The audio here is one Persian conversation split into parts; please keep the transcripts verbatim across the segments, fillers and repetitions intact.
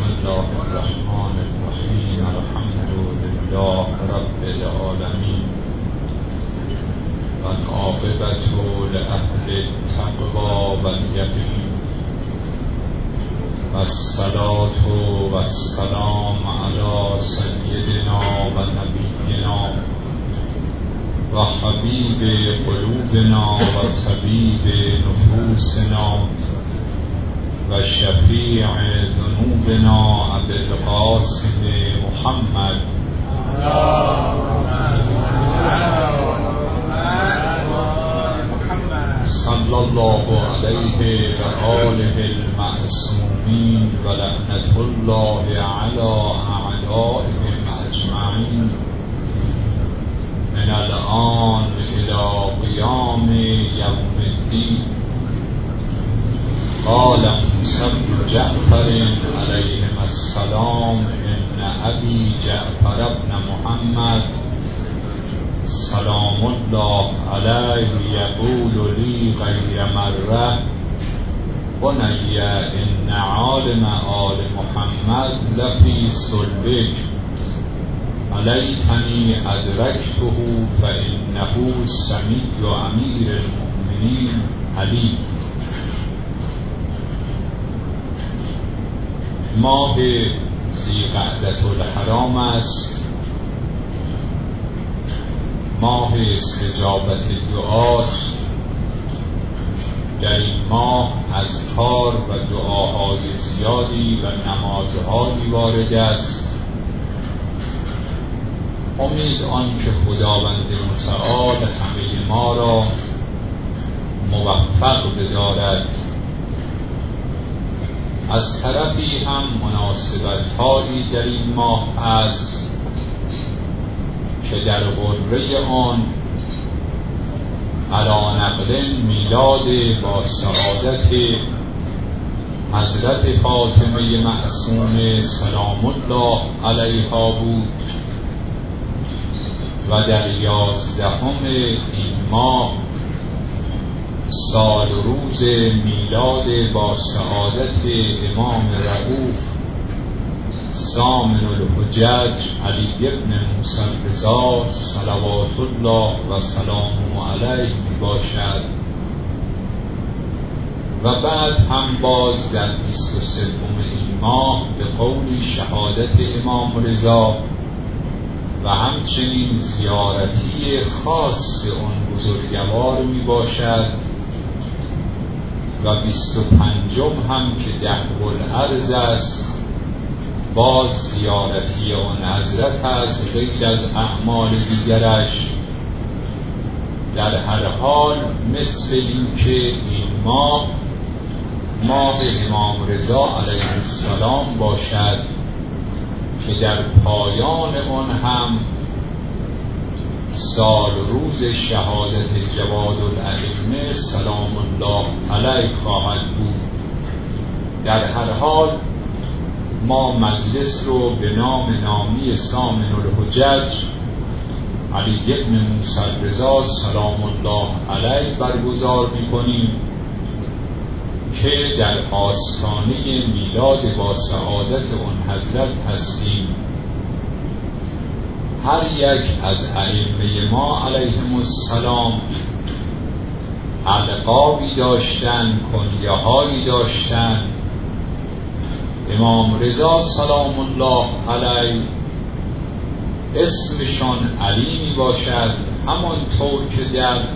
الله الرحمن الرحیم. الحمد لله رب العالمین و العاقبة لأهل التقوى والیقین و الصلاة و السلام علی سیدنا و نبینا و حبیب قلوبنا و طبیب نفوسنا و شفیع ذنوبنا ابی القاسم محمد صلی الله علیه و آله المعصومین و لعنت الله علی اعدائهم اجمعین من الآن الى قیام یوم الدین. قال موسی بن جعفر علیهم السلام ان ابی جعفر ابن محمد سلام الله علیه یقول لی غیر مره بنی ان عالم آل محمد لفی صلبک علیتنی ادرکته فانه سمی امیر المؤمنین علی. ماه ذیقعدة الحرام است، ماه استجابت دعاست. در این ماه اذکار و دعاهای زیادی و نمازهایی وارد است. امید آن که خداوند متعال همه ما را موفق بدارد. از طرفی هم مناسبت‌هایی در این ماه است که در غره آن علی نقل میلاد با سعادت حضرت فاطمه معصومه سلام الله علیها بود و در یازدهم این ماه سال روز میلاد با سعادت امام رؤوف ضامن الحجج علی بن موسی الرضا صلوات الله و سلامه علیه می باشد. و بعد هم باز در بیست و سوم این ماه به قول شهادت امام رضا و همچنین زیارتی خاص اون بزرگوار می باشد. و بیست و پنجم هم که دهر الارض است، باز زیارتی آن حضرت است غیر از اعمال دیگرش. در هر حال مثل این که این ماه ماه امام رضا علیه السلام باشد که در پایان آن هم سال روز شهادت جواد الائمه سلام الله علیه خواهد بود. در هر حال ما مجلس رو به نام نامی ضامن الحجج علی بن موسی الرضا سلام الله علیه برگزار می‌کنیم که در آستانه میلاد با سعادت اون حضرت هستیم. هر یک از ائمه ما علیهم السلام القابی داشتن، کنیه‌هایی داشتن. امام رضا سلام الله علیه اسمشان علی می باشد، همانطور که در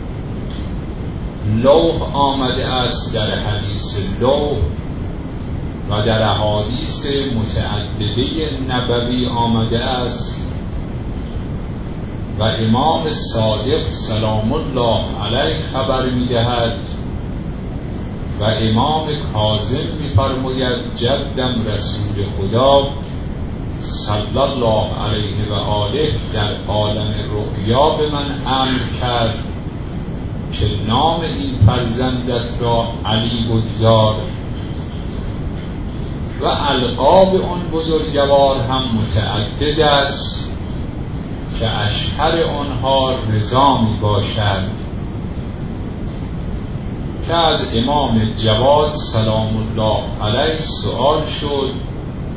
لوح آمده است، در حدیث لوح و در احادیث متعدده نبوی آمده است. و امام صادق سلام الله علیه خبر می‌دهد و امام کاظم می‌فرماید جدم رسول خدا صلی الله علیه و آله در عالم رؤیا به من امر کرد که نام این فرزندت را علی بگذار. و القاب آن بزرگوار هم متعدد است که اشهر آنها رضا می باشد که از امام جواد سلام الله علیه سؤال شد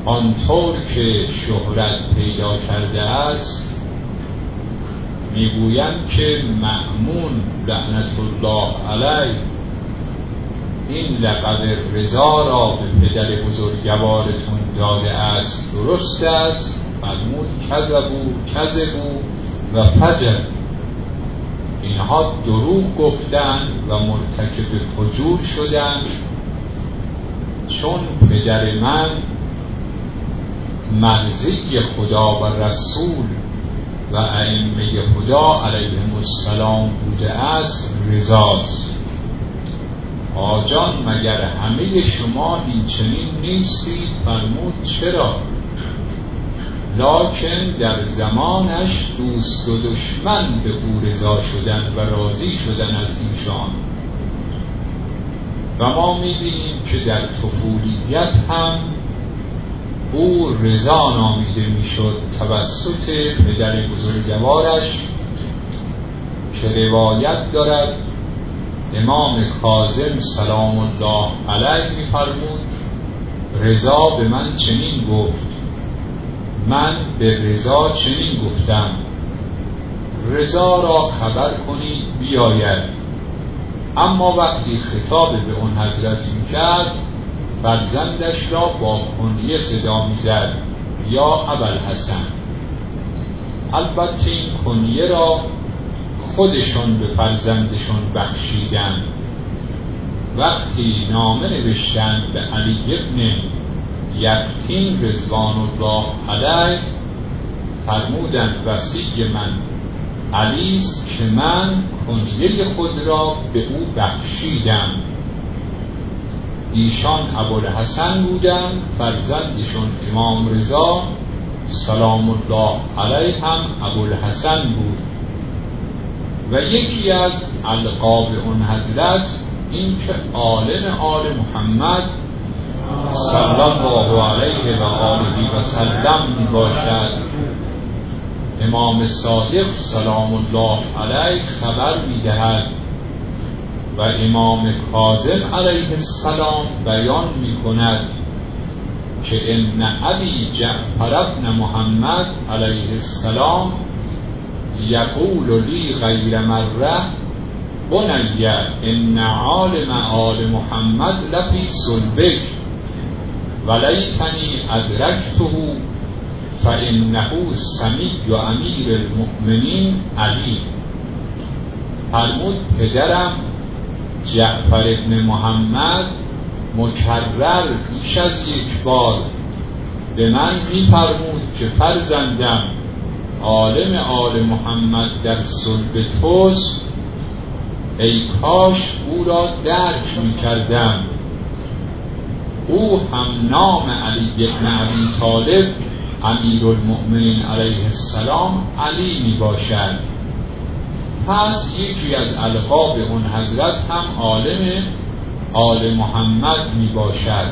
آنطور که شهرت پیدا کرده است، میگویند که مأمون لعنت الله علیه این لقب رضا را به پدر بزرگوارتون داده است، درست است؟ فرمود کذبوا کذبوا و فجر، اینها دروغ گفتند و مرتکب فجور شدند، چون پدر من مرضی خدا و رسول و ائمه خدا علیهم السلام بوده است رضاست. آجان مگر همه شما این چنین نیستید؟ فرمود چرا؟ لکن در زمانش دوست و دشمن به او رضا شدن و راضی شدن از ایشان و ما می‌بینیم که در طفولیت هم او رضا نامیده میشد توسط پدر بزرگوارش، که روایت دارد امام کاظم سلام الله علیه می‌فرمود رضا به من چنین گفت، من به رضا چنین گفتم، رضا را خبر کنید بیاید. اما وقتی خطاب به اون حضرت میکرد، فرزندش را با کنیه صدا میزد یا ابوالحسن. البته این کنیه را خودشون به فرزندشون بخشیدن. وقتی نامه نوشتن به علی ابن یقطین رضوان الله علیه، فرمودند وصی من علی است که من کنیه خود را به او بخشیدم. ایشان ابوالحسن بودند، فرزندشون امام رضا سلام الله علیه هم ابوالحسن بود. و یکی از القاب اون حضرت این که عالم آل محمد صلی الله علیه و آله و سلم می باشد. امام صادق سلام الله علیه خبر می دهد و امام کاظم علیه السلام بیان می کند که ان ابی جعفر ابن محمد علیه السلام یقول لی غیر مره بنی ان عالم آل محمد لفی صلبک ولیتنی ادرکته فانه سمی امیر المؤمنین علی. فرمود پدرم جعفر ابن محمد مکرر بیش از یک بار به من می‌فرمود که فرزندم عالم آل محمد در صلب توست، ای کاش او را درک می‌کردم. او هم نام علی ابن ابی طالب امیر المؤمنین علیه السلام علی می باشد. پس یکی از القاب اون حضرت هم عالم آل محمد می باشد.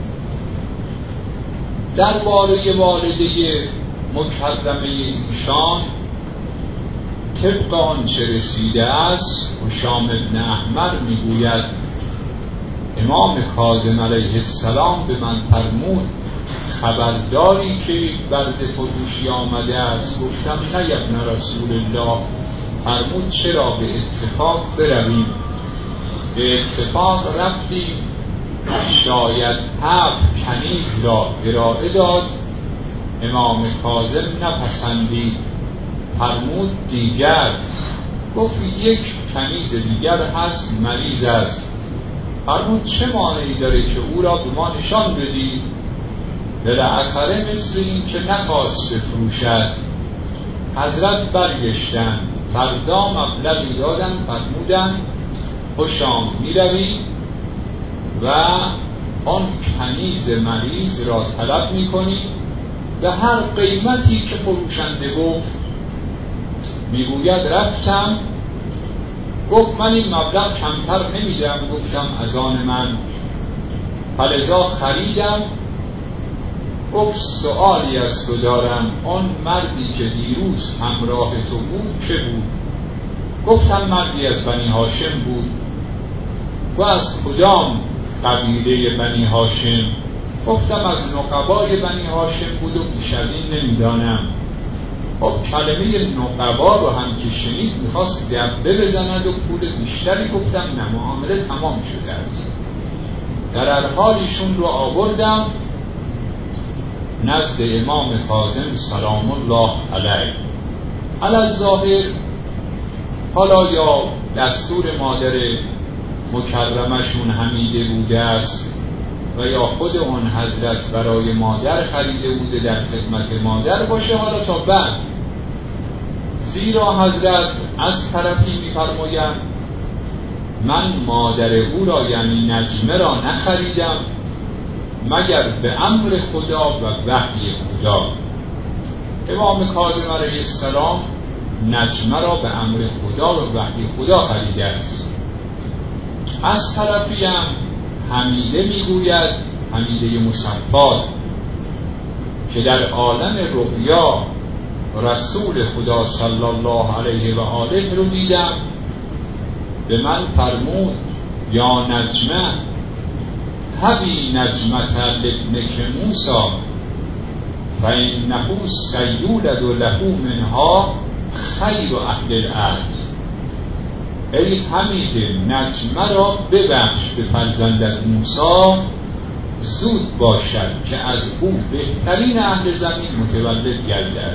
درباره والده مکرمه ایشان طبق آنچه رسیده است، هشام ابن احمر می گوید امام کاظم علیه السلام به من فرمود خبرداری که برد فروشی آمده است. گفتم نه یا ابن رسول الله. فرمود چرا؟ به اتفاق برویم. به اتفاق رفتیم. شاید هفت کنیز را ارائه داد، امام کاظم نپسندید، فرمود دیگر. گفت یک کنیز دیگر هست مریض است. فرمود چه مانعی داره که او را به ما نشان بدی؟ بالاخره مثل این که نخواست بفروشد. حضرت برگشتن، فردا مبلغی دادن، فرمودن هشام میروی و آن کنیز مریض را طلب میکنی به هر قیمتی که فروشنده گفت. میگوید رفتم، گفت من این مبلغ کمتر نمیدم. گفتم از آن من، فلذا خریدم. گفت سؤالی از تو دارم، آن مردی که دیروز همراه تو بود که بود؟ گفتم مردی از بنی هاشم بود. و از کدام قبیله بنی هاشم؟ گفتم از نقبای بنی هاشم بود و بیش از این نمیدانم. خب کلمه نقبا رو هم که شنید میخواست دبه بزند و پول بیشتری. گفتم نه، معامله تمام شده است. در هر حال ایشون رو آوردم نزد امام کاظم سلام الله علیه. علی‌الظاهر حالا یا دستور مادر مکرمشون حمیده بوده است و یا خود اون حضرت برای مادر خریده بوده در خدمت مادر باشه، حالا تا بعد. زیرا حضرت از طرفی می‌فرمایند من مادر او را یعنی نجمه را نخریدم مگر به امر خدا و وحی خدا. امام کاظم علیه السلام نجمه را به امر خدا و وحی خدا خریده است. از طرفی هم حمیده میگوید، حمیده مصفات، که در عالم رؤیا رسول خدا صلی الله علیه و آله رو دیدم، به من فرمود یا نجمه هبی نجمت لابنک موسی فانه سیولد له منها خیر اهل الارض. ای حمیده نجمه را ببخش به فرزندت موسی، زود باشد که از او بهترین اهل زمین متولد گردد.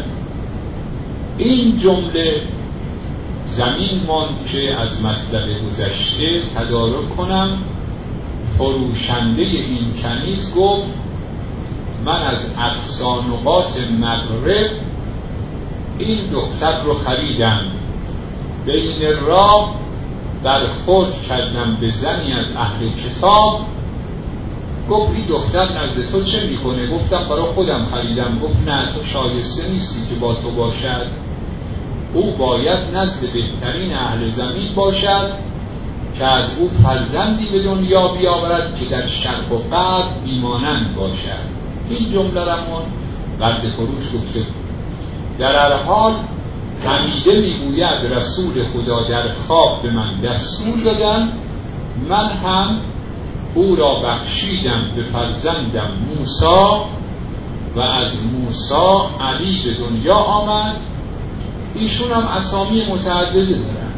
این جمله زمین ماند که از مطلب گذشته تدارک کنم. فروشنده این کنیز گفت من از اقصا نقاط مغرب این دختر رو خریدم، بین راه برخورد کردم به زنی از اهل کتاب. گفت این دختر نزد تو چه میکنه؟ گفتم برای خودم خریدم. گفت نه، تو شایسته نیستی که با تو باشد، او باید نزد بهترین اهل زمین باشد که از او فرزندی به دنیا بیاورد که در شرق و غرب بیمانند باشد. این جمله رمون برد فروش گفته. در هر حال حمیده میگوید رسول خدا در خواب به من دستور دادن، من هم او را بخشیدم به فرزندم موسی و از موسی علی به دنیا آمد. ایشون هم اسامی متعددی دارن،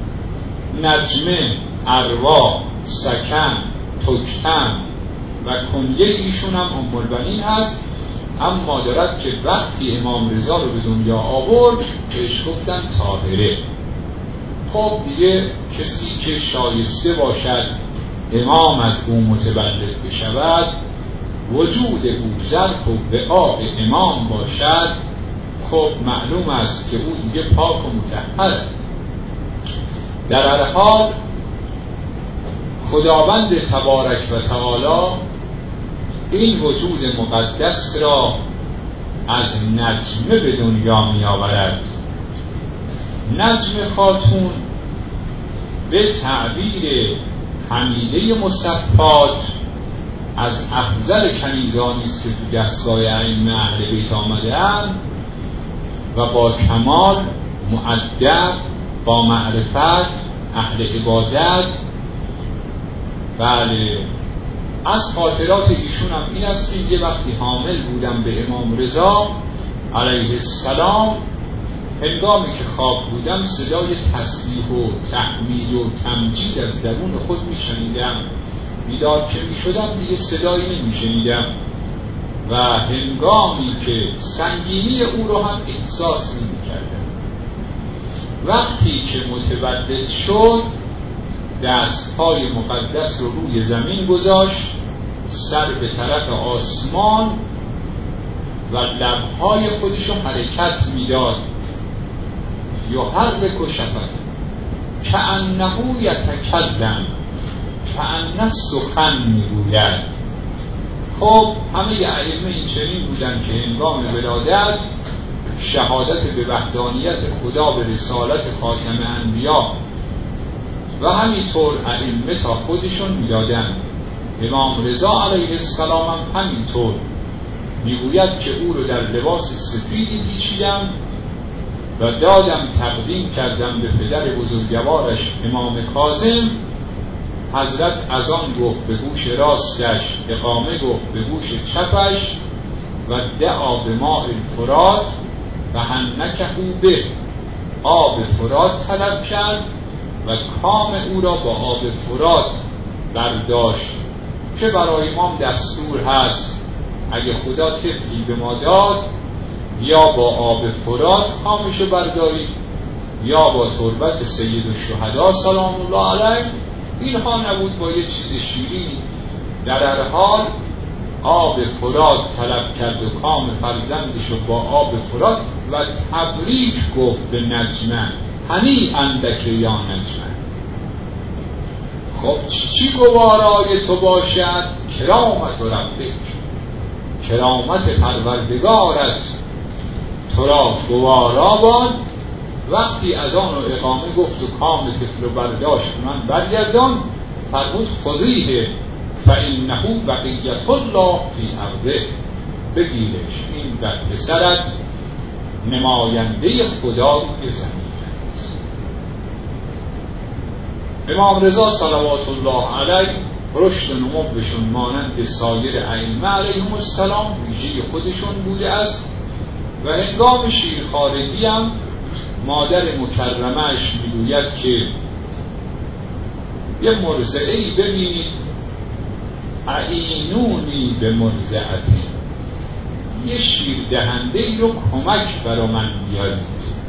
نجمه، اروا، سکن، تکتن و کنیه ایشون هم ام البنین هست. اما دارد که وقتی امام رضا رو به دنیا آورد بهش گفتن طاهره. خب دیگه کسی که شایسته باشد امام از او متولد بشود، وجود او ظرف و وعاء امام باشد، خب معلوم است که او دیگه پاک و مطهر. در هر حال خداوند تبارک و تعالی این وجود مقدس را از نجمه به دنیا می آورد. نجم خاتون به تعبیر حمیده مصفات از افضل کنیزانی است که تو دستگاه ائمه اهل بیت آمده‌اند و با کمال، مؤدب، با معرفت، اهل عبادت. بله، از خاطرات ایشون هم این است که یه وقتی حامل بودم به امام رضا علیه السلام، هنگامی که خواب بودم صدای تسبیح و تحمید و تمجید از درون خود می شنیدم. بیدار که می شدم دیگه صدایی نمی شنیدم و هنگامی که سنگینی او رو هم احساس نمی کردم. وقتی که متولد شد دستهای مقدس رو روی زمین گذاشت، سر به طرف آسمان و لبهای خودش رو حرکت میداد. یحرک شفته کأنه یتکلم، کأنه سخن میگوید. خب همه ائمه این چنین بودن که هنگام ولادت شهادت به وحدانیت خدا به رسالت خاتم انبیا و همینطور ائمه تا خودشون میدادن. امام رضا علیه السلام هم همینطور میگوید که او رو در لباس سفیدی پیچیدم و دادم تقدیم کردم به پدر بزرگوارش امام کاظم حضرت از آن گفت به گوش راستش، اقامه گفت به گوش چپش، و دعا به ماء الفرات و هنکه به، آب فرات طلب کرد و کام او را با آب فرات برداشت که برای ما دستور هست اگه خدا طفلی به ما داد یا با آب فرات کامشو برداریم یا با تربت سید الشهدا سلام الله علیه. اینها نبود با یه چیز شیرین. در هر حال آب فرات طلب کرد و کام فرزندشو با آب فرات و تبریک گفت به نجمه، هنی اندک یا نجمه. خب چی چی گوارای تو باشد؟ کرامت ربک، کرامت پروردگارت تو را گوارا باد. وقتی از آن و اقامه گفت و کام طفل و برداشت من برگردان، فرمود خذیه فإنه بقیت الله فی ارضه، بگیرش، این بر پسرت نماینده خدا روی زمین است. امام رضا صلوات الله علیه رشد و نموشون مانند سایر ائمه علیهم السلام ویژه خودشون بوده است و هنگام شیرخوارگی هم مادر مکرمه‌اش میگوید که یه مرضعه‌ای ببینید، اعینونی به مرضعتی، یه شیر دهنده ای رو کمک برا من بیارید.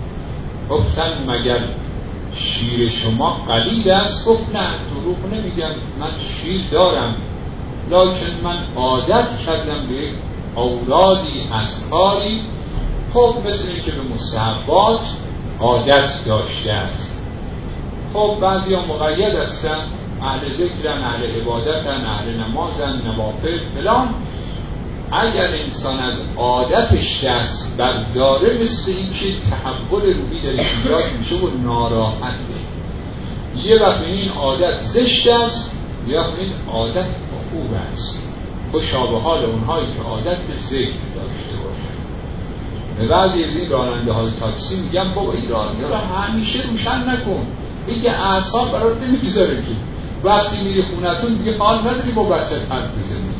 گفتن مگر شیر شما قلیل است؟ گفت نه، دروغ نمیگم، من شیر دارم، لکن من عادت کردم به یک اورادی از کاری، خب مثل این که به مستحبات عادت داشته است. خب بعضی ها مقید هستن، اهل ذکرن، اهل عبادتن، اهل نمازن، نوافل فلان. اگر انسان از عادتش دست برداره مثل این که تحول روحی درش ایجاد میشه و ناراحته. یه وقت این عادت زشت است، یه وقت این عادت خوب است. خوشا به حال اونهایی که عادت به ذکر داشته باشه. به بعضی از این راننده های تاکسی میگم بابا این رادیو رو همیشه روشن نکن، دیگه اعصاب برات نمیگذاره که وقتی میری خونتون دیگه حال نداری با بچه حرف بزنی.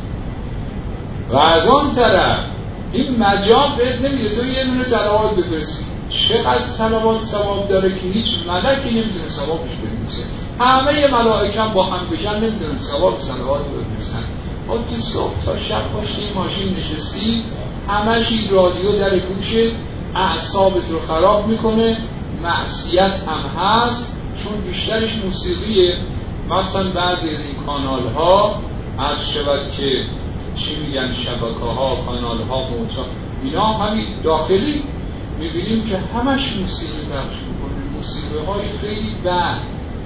و از آن طرف این مجال بهت نمیده تو یه دونه صلوات بفرستی. چقدر صلوات ثواب داره که هیچ ملکی نمیتونه ثوابش بنویسه. همه ملائکه هم با هم بشن نمیتونن ثواب صلوات رو بنویسن. با تو صبح تا شب پشت این ماشین نشستی، همش این رادیو در گوشه، اعصابت رو خراب میکنه. معصیت هم هست چون بیشترش موسیقیه. مثلا بعضی از این کانال ها عرض شود که چی میگن، شبکه ها، کانال ها، موتا، اینا همین داخلی میبینیم که همش موسیقی پخش میکنه. موسیقی های خیلی بد،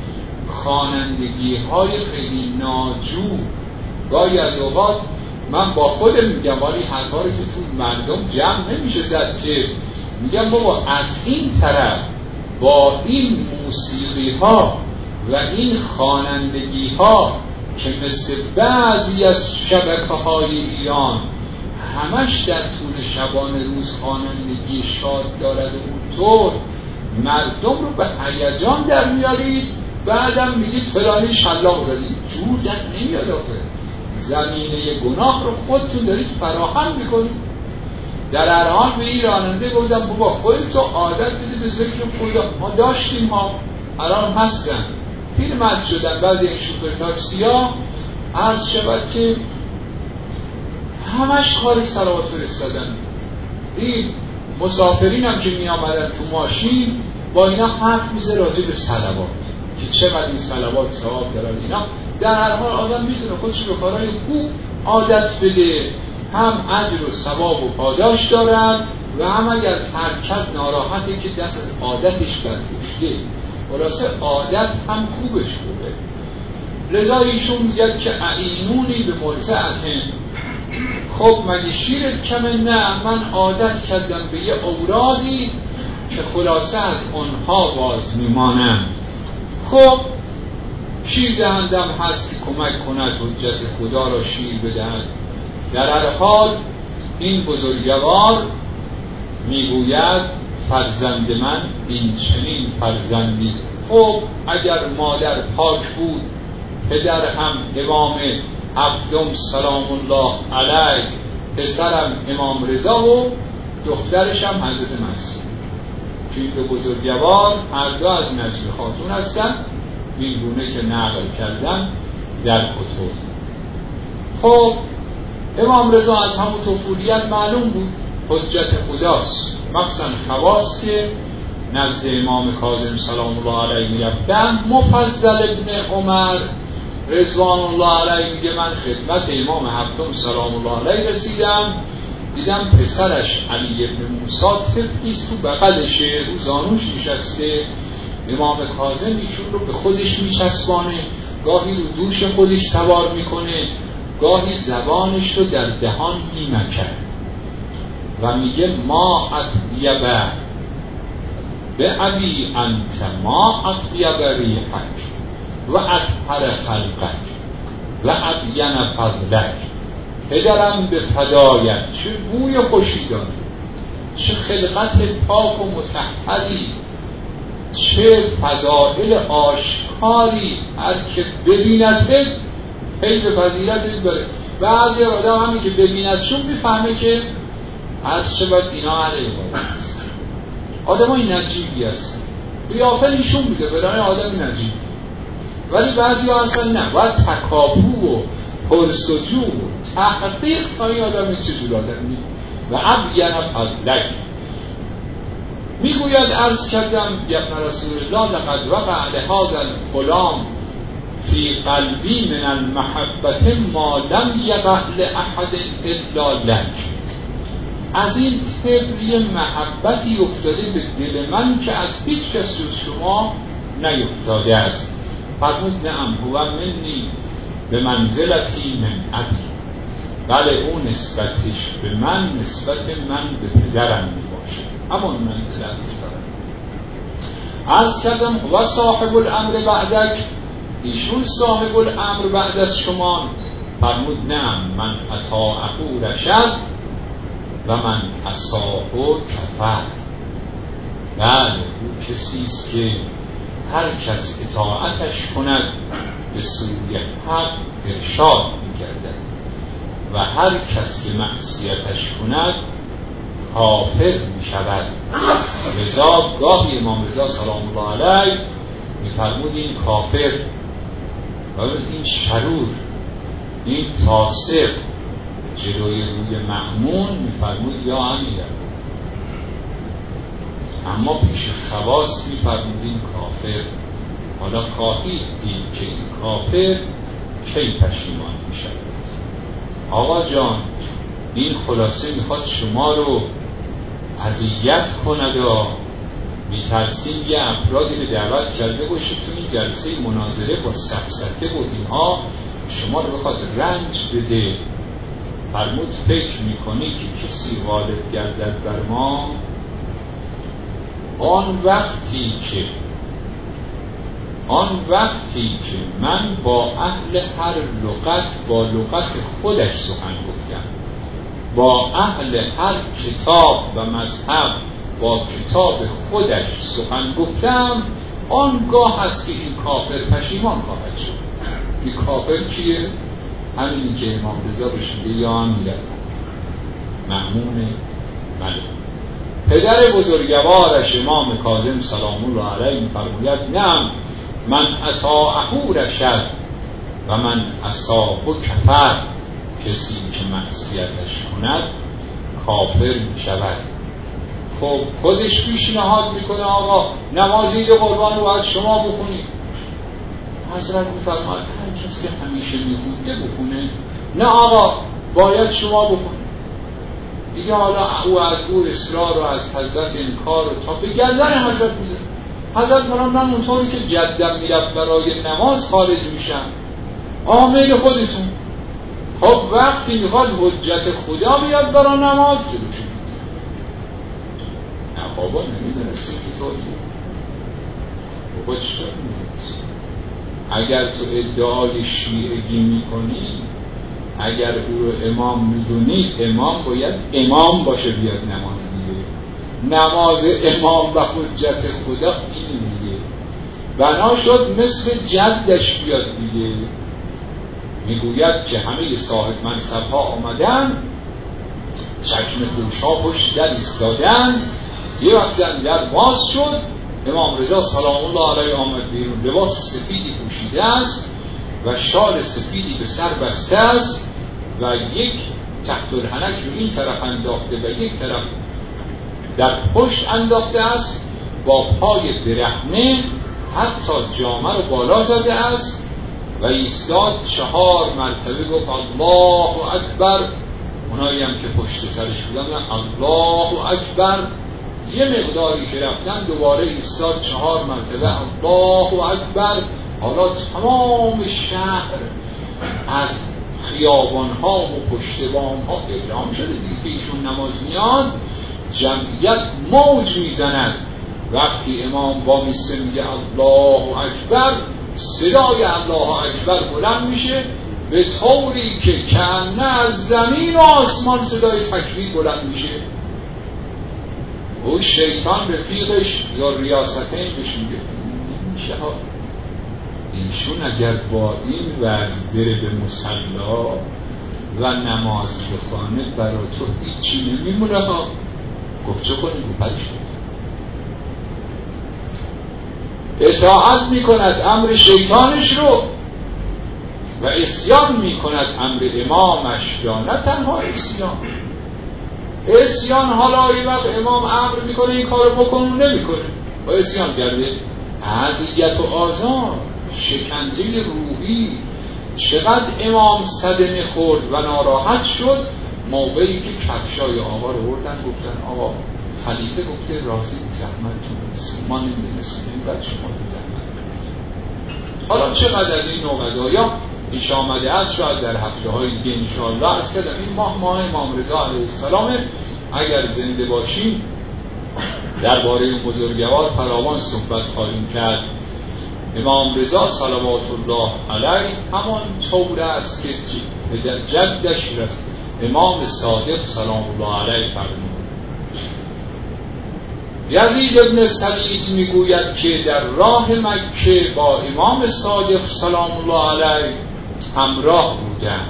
خوانندگی های خیلی ناجور. گاهی از اوقات من با خودم میگم ولی هر باری که تو مردم جمع نمیشه زد که میگم بابا از این طرف با این موسیقی ها و این خوانندگی ها که مثل بعضی از شبکه های ایران همش در طول شبانه روز خوانندگی شاد دارد و اونطور مردم رو به هیجان در میارید، بعدم میگید فلانی شلاق زدید. جور در نمیاد آخه. زمینه گناه رو خودتون دارید فراهم میکنید. در هر حال به این راننده گفتم بابا خودتو عادت بده به ذکر خدا. ما داشتیم، ها الان هستن، پیرمرد شدن بعضی این شوفر تاکسی ها، عرض شود که همش کار صلوات فرستادن. این مسافرین هم که می آمدن تو ماشین با اینا حرف میزه راجع به صلوات که چقدر این صلوات ثواب دارن. اینا در هر حال آدم میتونه خودش به کارهای خوب عادت بده، هم اجر و ثواب و پاداش دارد و هم اگر ترکت ناراحته که دست از عادتش برداشته. خلاصه عادت هم خوبش خوبه. لذا ایشون میگه که اعینونی به مرضعتن. خب مگه شیرت کمه؟ نه، من عادت کردم به یه اورادی که خلاصه از آنها باز میمانم. خب شیر دهندم هست که کمک کند حجت خدا را شیر بدهد. در هر حال این بزرگوار میگوید فرزند من این چنین فرزندی. خب اگر مادر پاک بود پدرم امام هفتم سلام الله علیه، پسرم امام رضا و دخترشم حضرت مسعود. که این دو بزرگوار هر دو از نجم خاتون هستن، این گونه که نقل کردن در کتب. خب امام رضا از همون طفولیت معلوم بود حجت خداست، مخصوصا خواص که نزد امام کاظم سلام الله علیه میرفتن. مفضل ابن عمر رضوان الله علیه میگه من خدمت امام هفتم سلام الله علیه رسیدم، دیدم پسرش علی ابن موسی طفلیست تو بغلشه، رو زانوش نشسته، امام کاظم ایشون رو به خودش میچسبانه، گاهی رو دوش خودش سوار میکنه، گاهی زبانش رو در دهان میمکه و میگه ما اطیبه به ابی انت ما اطیب ریحک و اطهر خلقک و ابین فضلک. پدرم به فدایت، چه بوی خوشی داری، چه خلقت پاک و مطهری، چه فضائل آشکاری، هر که ببیندت هی به فضیلتت بره. بعضی آدم همین که ببیندشون میفهمه که عرض چه باید اینا علیه عبادت هست. آدم های نجیبی هستن، قیافه نشون میده برای آدم نجیبی، ولی بعضی ها اصلا نه، باید تکاپو و پرسجو و تحقیق تا این آدم چجور آدمی. و ابین فضلک میگوید عرض کردم یبن رسول الله لقد وقع لهذا الغلام فی قلبی من المحبت ما لم یقع لأحد الا لک. از این طفلی محبتی افتاده به دل من که از هیچ کس جز شما نیفتاده است. فرمود نعم هو منی به منزلتی من ابی، بله اون نسبتش به من نسبت من به پدرم می باشه، همون منزلتی دارم. عرض کردم و صاحب الامر بعدک، ایشون صاحب الامر بعد از شما. فرمود نعم من اطاعه رشد و من عصاه کفر. بله او کسیست که هر کس اطاعتش کند به سوی حق ارشاد می‌گردد و هر کس که معصیتش کند کافر می‌شود. لذا گاهی امام رضا سلام الله علیه می‌فرمود این کافر و این شرور، این فاسق، جلوی روی مأمون می‌فرمود یا امیر، اما پیش خواص می‌فرمود این کافر. حالا خواهید دید که این کافر کی پشیمان می‌شود. آقا جان این خلاصه میخواد شما رو اذیت کند و میترسیم یه افرادی رو دعوت کرده باشید تو این جلسه مناظره با سفسطه و اینها شما رو بخواد رنج بده. فرمود فکر میکنی که کسی غالب گردد بر ما آن وقتی که آن وقتی که من با اهل هر لغت با لغت خودش سخن گفتم، با اهل هر کتاب و مذهب با کتاب خودش سخن گفتم، آنگاه هست که این کافر پشیمان خواهد شد. این کافر کیه؟ همینی که امام رضا بشنده یا هم میرد مأمون ملک. پدر بزرگوارش امام کاظم سلام الله علیه می‌فرماید نعم من اطاعه رشد و من عصاه کفر. کسی که معصیتش کند کافر می شود. خب خودش پیشنهاد میکنه آقا نماز عید قربان رو باید شما بخونید. حضرت میفرماید هر کس که همیشه میخونده بخونه. نه آقا باید شما بخونید. دیگه حالا او از او اصرار و از حضرت انکار و تا به گردن حضرت میزه. حضرت مرام من اونطوری که جدم میرفت برای نماز خارج میشم. آمیل خودتون. خب وقتی میخواد حجت خدا بیاد برای نماز جلوش میگیره. نه بابا نمیدونستی اینطوریه. بابا چطور میدونستی؟ اگر تو ادعای شیعگی میکنی، اگر او رو امام میدونی، امام باید امام باشه بیاد نماز دیگه. نماز امام و حجت خدا این دیگه. بنا شد مثل جدش بیاد دیگه. میگوید که همه صاحب منصب ها آمدن، چکمه پوشا پشت در ایستادن. یه وقت در باز شد، امام رضا سلام الله علیه آمد بیرون، لباس سفیدی پوشیده است و شال سفیدی به سر بسته است و یک تحت الحنک رو این طرف انداخته و یک طرف در پشت انداخته است، با پای برهنه حتی جامه رو بالا زده است و ایستاد، چهار مرتبه گفت الله اکبر. اونایی هم که پشت سرش بودن الله اکبر. یه مقداری که رفتن دوباره ایستاد، چهار مرتبه الله اکبر. حالا تمام شهر از خیابان‌ها و پشت بام‌ها اعلام شده دیگه که ایشون نماز میاد. جمعیت موج میزند. وقتی امام با میسته میگه الله اکبر، صدای الله اکبر بلند میشه به طوری که کنه از زمین و آسمان صدای تکبیر بلند میشه. او شیطان رفیقش ذوالریاستین بهش میگه نمیشه ها، ایشون اگر با این وضع بره به مصلا و نماز بخوانه برا تو هیچی نمیمونه ها. گفت چه کنیم؟ گفت پرش کنیم. اطاعت میکند امر شیطانش رو و عصیان میکند امر امامش، یا نه تنها عصیان. عصیان حالا این وقت امام امر میکنه این کارو بکن نمیکنه و عصیان کرده. اذیت و آزار، شکنجه روحی. چقدر امام صدمه خورد و ناراحت شد موقعی که کفشای آقا رو بردن گفتن آقا خلیفه گفته راضی بی زحمتتون نیست، ما نمیدونستیم اینقدر شما بی زحمت. حالا چقدر از این نوع قضایا پیش آمده است، شاید در هفته های دیگه انشاءالله از کدم این ماه ماه امام رضا علیه السلام، اگر زنده باشیم درباره اون بزرگوار فراوان صحبت خواهیم کرد. امام رضا صلوات الله علیه همان طور است که پدر جدش رست امام صادق سلام الله علیه فرمود. یزید ابن سعید میگوید که در راه مکه با امام صادق سلام الله علیه همراه بودن،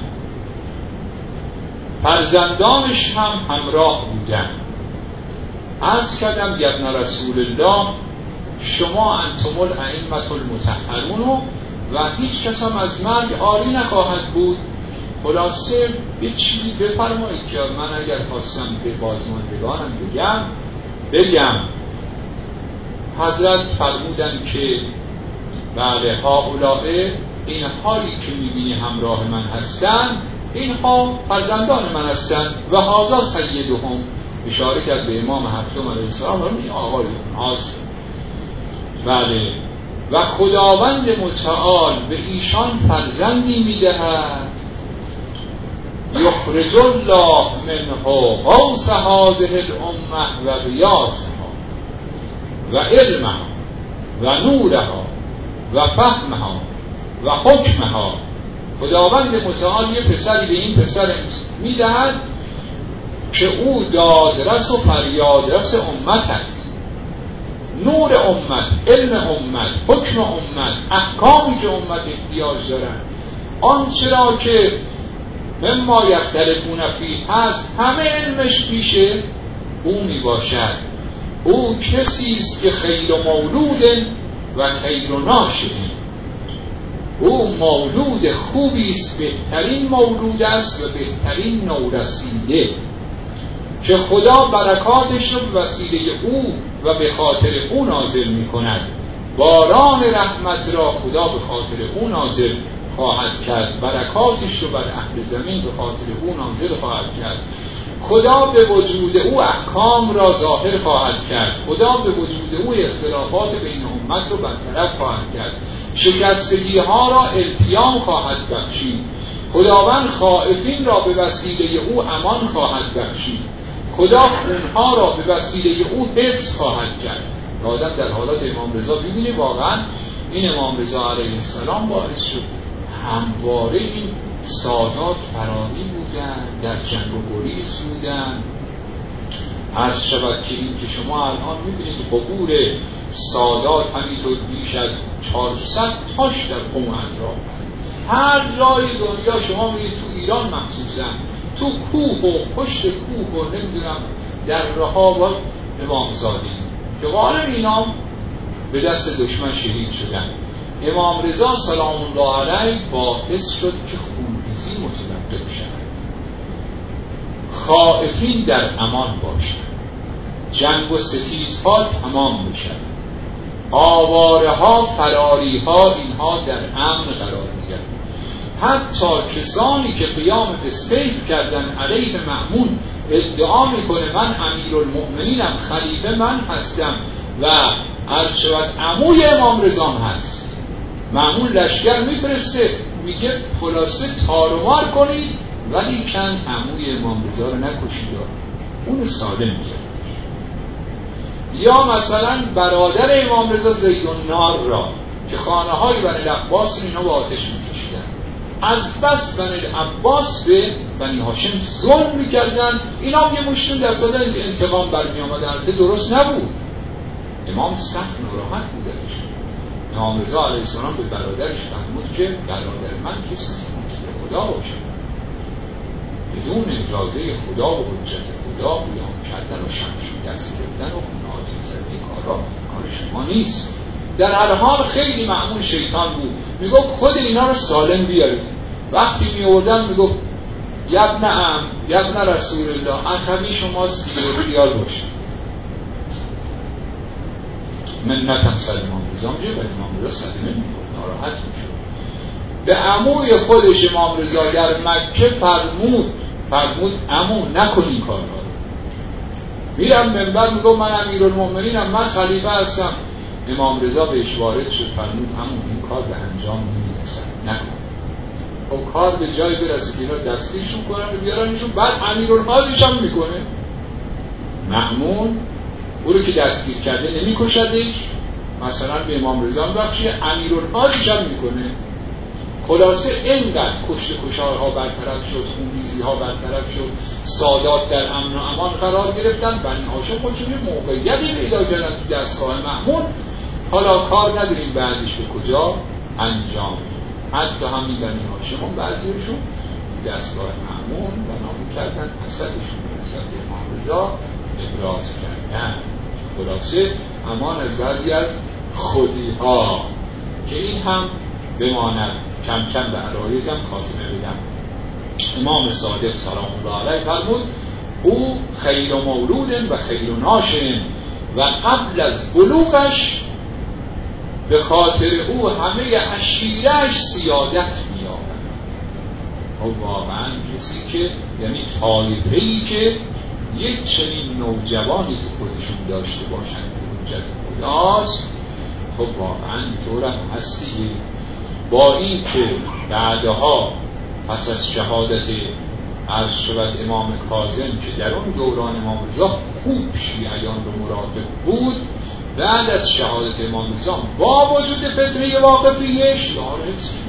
فرزندانش هم همراه بودن. عرض کردم ابن رسول الله شما انتم الائمة المطهرون و هیچ کس هم از مرگ عاری نخواهد بود. خلاصه یه چیزی بفرمایید که من اگر خواستم به بازماندگانم بگم بگم. حضرت فرمودن که بله هؤلاء، اینهایی که میبینی همراه من هستن اینها فرزندان من هستن و هذا سیدهم، اشاره کرد به امام هفتم علیه السلام و این آقای اونهاست. بله و خداوند متعال به ایشان فرزندی میدهد یخرج الله منه غوث هذه الامه و غیاثها و علمها و نورها و فهمها و حکمها. خداوند متعال یه پسری به این پسر میدهد که او دادرس و فریادرس امت است، نور امت، علم امت، حکم امت، احکامی که امت احتیاج دارن، آنچه را که مما یختلفون فیه هست همه علمش پیشه او می باشد. او کسی است که خیر و مولود و خیر و ناشئ، او مولود خوبی است، بهترین مولود است و بهترین نورسیده که خدا برکاتش رو به وسیله او و به خاطر او نازل می کند. باران رحمت را خدا به خاطر او نازل خواهد کرد، برکاتش رو بر اهل زمین به خاطر او نازل خواهد کرد. خدا به وجود او احکام را ظاهر خواهد کرد، خدا به وجود او اختلافات بین امت رو برطرف خواهد کرد، شکستگی ها را التیام خواهد بخشید. خداوند خائفین را به وسیله او امان خواهد بخشید. خدا خونها را به وسیله او حفظ خواهد کرد. آدم در حالات امام رضا ببینه واقعا این امام رضا علیه السلام باعث شد همواره این سادات فراری بودن، در جنگ و گریز بودن، عرض شود که این که شما الان میبینید قبور سادات همینطور بیش از چهارصد تاش در قم اطراف هست. هر جای دنیا شما میبینید، تو ایران مخصوصا تو کوه و پشت کوه و نمیدونم در رها با امامزاده که غالب اینا به دست دشمن شهید شدن. امام رضا سلام الله علیه باعث شد که خونریزی متوقف شد، خائفین در امان باشند، جنگ و ستیزها تمام بشود، آواره ها فراری ها اینها در امن قرار می‌گیرند. حتی کسانی که قیام به سیف کردن علیه مأمون ادعا میکنه من امیرالمؤمنینم، خلیفه من هستم و عرض شود عموی امام رضا هست، مأمون لشکر میفرسته میگه خلاصه تارومار کنید ولی کن عموی امام رضا رو نکشید، اون سالم بیاد. یا مثلا برادر امام رضا زیدالنار را که خانه های بنی العباس اینا با آتش میکشیدن، از بس بنی العباس به بنی هاشم ظلم میکردن، اینا هم یه مشتون در صدر انتقام برمی آمدن. البته درست نبود، امام سخت ناراحت بود ازش. امام رضا علیه السلام به برادرش فرمود که برادر من کسی مطیع خدا باشه، بدون اجازه خدا و حجت خدا بیان کردن و شمشیر دست گرفتن و خونهات زدن کارا کار شما نیست. در هر حال خیلی مأمون شیطان بود، میگفت خود اینا رو سالم بیارید. وقتی میوردن میگفت یبن ام یبن رسول الله عصبی شما سیر اختیار باشید. منت هم سر امام رضا میگه و امام رضا سلیمه میگفت ناراحت میشد. به عموی خودش امام رضا در مکه فرمود فرمود عمو نکنی کارها رو. میرم منبر میگم من امیرالمؤمنینم، من خلیفه هستم. امام رضا بهش وارد شد فرمود عمو این کار به انجام نمیرسه، نکن. خب کار به جای برسه که اینا دستگیرشون کنن و بیارنشون، بعد امیرالحاجش هم میکنه. مأمون او رو که دستگیر کرده نمیکشدش، مثلا به امام رضا میبخشه، امیرالحاجش هم میکنه. خلاصه اینقدر کشت کشارها برطرف شد، خونریزی ها برطرف شد، سادات در امن و امان قرار گرفتن. بنی هاشم خودشون موقعیتی پیدا کردن تو دستگاه مأمون. حالا کار نداریم بعدش به کجا انجام، حتی همین بنی هاشم هم بعضیشون دستگاه مأمون بنا کردن، حسدشون به نسبت امام رضا ابراز کردن. خلاصه امان از بعضی از خودی ها که این هم بماند. کم کم به عرایزم خاتمه بدم. امام صادق سلام الله علیه فرمود او خیر مولود و خیر ناشئ و قبل از بلوغش به خاطر او همه عشیره‌اش سیادت می‌یابد. او واقعا کسی که یعنی طایفه‌ای که یک چنین نوجوانی تو خودشون داشته باشند که حجت خداست، خب واقعا اینطور هم هستی. با این که بعدها پس از شهادت عرض شود امام کاظم که در اون دوران امام رضا خوب شیعیان رو مراقب بود، بعد از شهادت امام رضا با وجود فتنه واقفیه شیعه حفظ شد.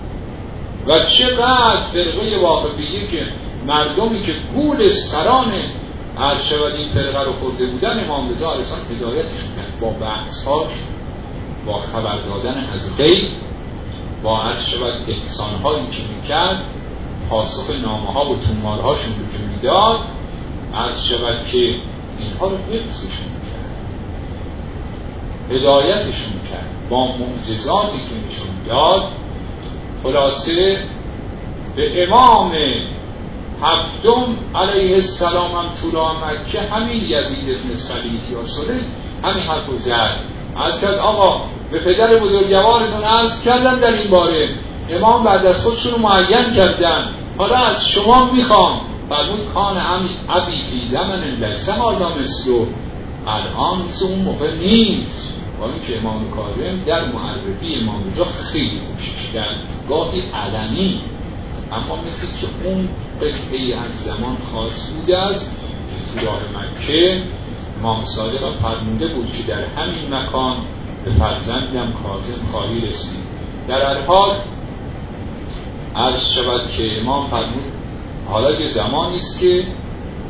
و چقدر فرقه واقفیه که مردمی که گول سران عرض شود این فرقه رو خورده بودن، امام رضا علیه السلام هدایتشون کرد با بحث‌هاش، با خبر دادن از غیب، با عرض شود احسان‌هایی که میکرد، پاسخ نامه‌ها و تومارهاشون رو که میداد، عرض شود که اینها رو حفظشون کرد، هدایتشون کرد با معجزاتی که نشون داد. خلاصه به امام هفتم علیه السلام هم طول مکه همین یزید ابن سلیط یا سلیط همین حرف رو زد. عرض کرد آقا به پدر بزرگوارتون عرض کردن در این باره، امام بعد از خودشون رو معین کردن، حالا از شما میخوام. فرمود کان ابی فی زمن لیس هذا مثله، الان مثل اون موقع نیست. با اینکه امام کاظم در معرفی امام رضا خیلی کوشش کرد، گاهی علنی، اما مثل که اون قطعه از زمان خاص بوده است که تو راه مکه امام صادق فرموده بود که در همین مکان به فرزندم کاظم خواهی رسید. در هر حال عرض شود که امام فرمود حالا یه زمانی است که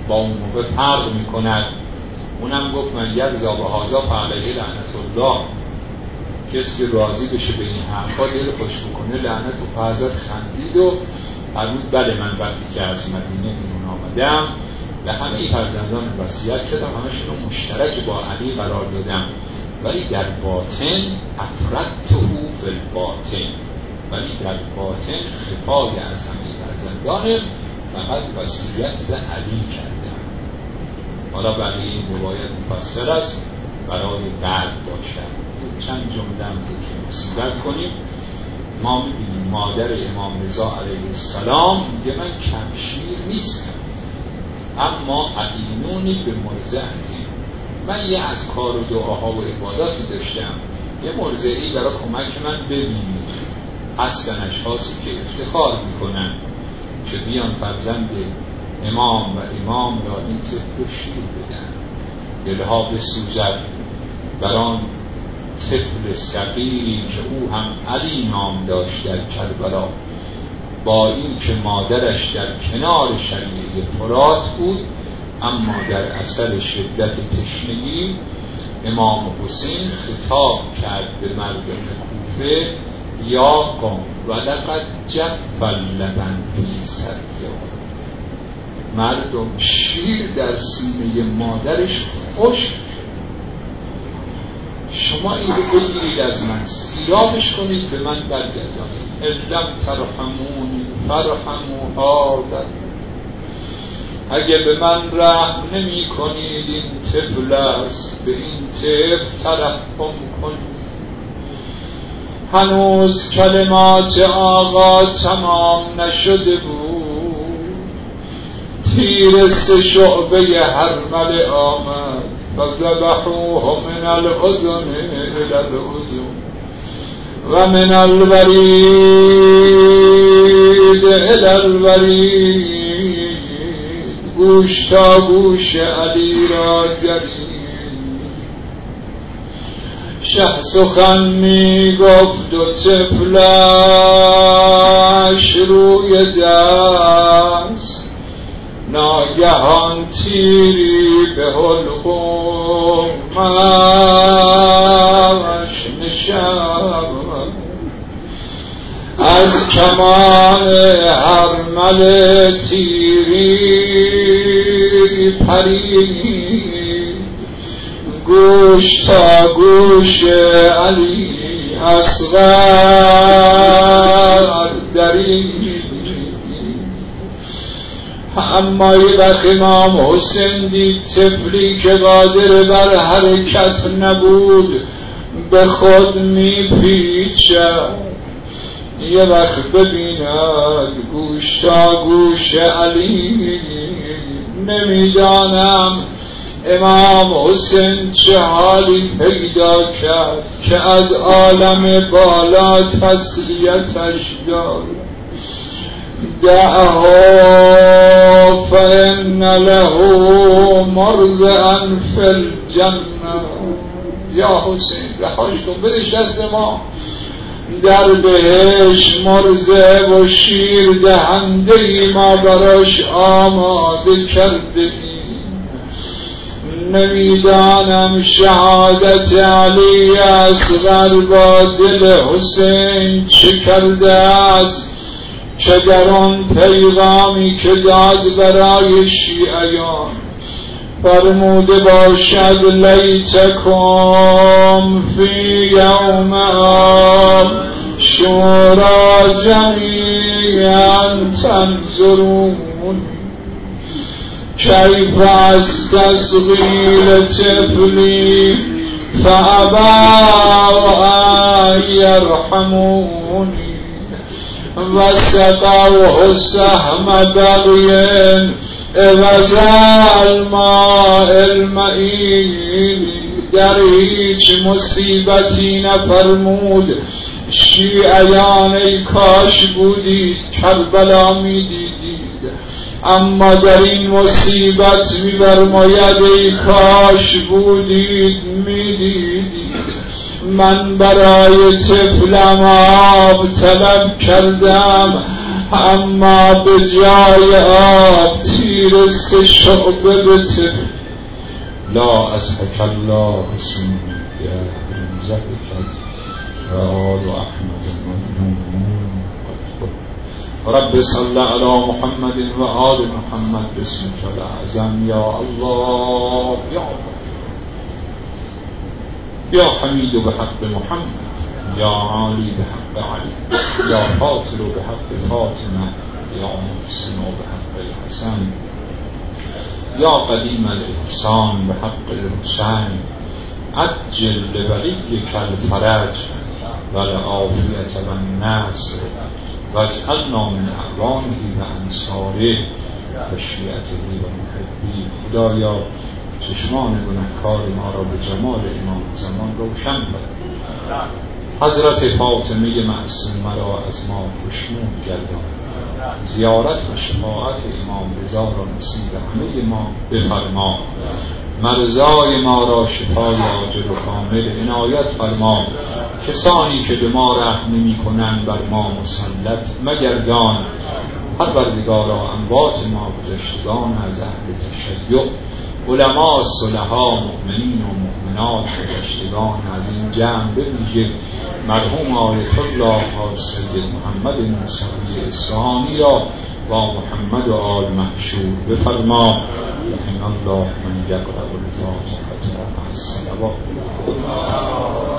با اون موقع فرق میکند. اونم گفت من یرضا بهذا فعلیه لعنت الله، کسی که راضی بشه به این حرفا دل خوش بکنه لعنت و حضرت خندید و فرمود بله من وقتی که از مدینه بیرون آمدم به همه فرزندان وصیت کردم، همشون رو مشترک با علی قرار دادم، ولی در باطن افردته فی الباطن، ولی در باطن خفای از همه فرزندانم فقط وصیت به علی کردم. حالا برای این روایت مفصل است، برای بعد باشد. چند جمله هم ذکر مصیبت کنیم. ما می‌بینیم مادر امام رضا علیه السلام میگه من کمشیر نیستم، اما عینونی به مرضعتی، من یه از کار و دعاها و عباداتی داشتم، یه مرضعی برای کمک من ببینید. هستن اشخاصی که افتخار میکنن که بیان فرزند امام و امام را این طفل شیر بدن، دلها بسوزد بران طفل صغیری که او هم علی نام داشت در کربلا، با این که مادرش در کنار شریعه فرات بود، اما در اثر شدت تشنگی امام حسین خطاب کرد به مردم کوفه یا قوم ولقد جف اللبن فی ثدیها، مردم شیر در سینه مادرش خشک شد، شما این رو بگیرید از من، سیرابش کنید به من برگردانید. الم ترحمونی فرحموا هذا، اگه به من رحم نمی کنید این طفل است، به این طفل ترحم کنید. هنوز کلمات آقا تمام نشده بود، تیر سه شعبه حرمله آمد و ذبحوه من الاذن الى الاذن و من الورید الى الورید، گوش تا گوش علی را گرید. شه سخن می گفت و طفلش روی دست، ناگهان تیری به حلقومش نشد، از کمان حرمل تیری پرید، گوش تا گوش علی اصغر درید. اما یه وقت امام حسین دید طفلی که قادر بر حرکت نبود به خود می پیچد، یه وقت ببیند گوش تا گوش علی. نمیدانم امام حسین چه حالی پیدا کرد که از عالم بالا تسلیتش داد. دعه فإن له مرضعا فی الجنه، یا حسین رهاش کن، بدش دست ما، در بهش مرضع و شیر دهنده ای ما براش آماده کرده ایم. نمیدانم شهادت علی اصغر با دل حسین چه کرده است که در آن پیغامی که داد برای شیعیان فرموده باشد لیتکم فی یوم عاشورا جمیعا تنظرون کیف استسقیل طفلی فابوا ان یرحمونی و سقوه سهم بغی عوض الماء المعین. در هیچ مصیبتی نفرمود شیعیان ای کاش بودید کربلا می دیدید، اما در این مصیبت می فرماید ای کاش بودید می دیدید. من برای طفلم آب طلب کردم، اما به جای آب تیر سه شعبه بتف لا از حک الله حسین رمزه بکد و آل و احمد ممنون رب صل علی محمد و آل محمد بسمك الاعظم یا الله یا الله یا حمید بحق محمد یا عالی بحق علی یا فاطر بحق فاطمه یا محسن بحق الحسن یا قدیم الاحسان بحق الحسین عجل لولیک الفرج والعافیة والنصر واجعلنا من اعوانه و انصاره و شیعته و محبی. خدایا چشمان گنهکار ما را به جمال امام زمان روشن بر. حضرت فاطمه معصومه را از ما خوشنود گردان. زیارت و شفاعت امام رضا را نصیب همه ما بفرما. مرضای ما را شفای عاجل و کامل عنایت فرما. کسانی که به ما رحم نمی کنند بر ما مسلط مگردان. پروردگارا اموات ما گذشتگان از اهل تشیع، علما، صلحا، مؤمنین و مؤمنات گذشتگان از این جمع به ویژه مرحوم آیت الله سید محمد موسوی اصفهانی را با محمد و آل محشور بفرما. رحم الله من یقرأ الفاتحة مع الصلوات.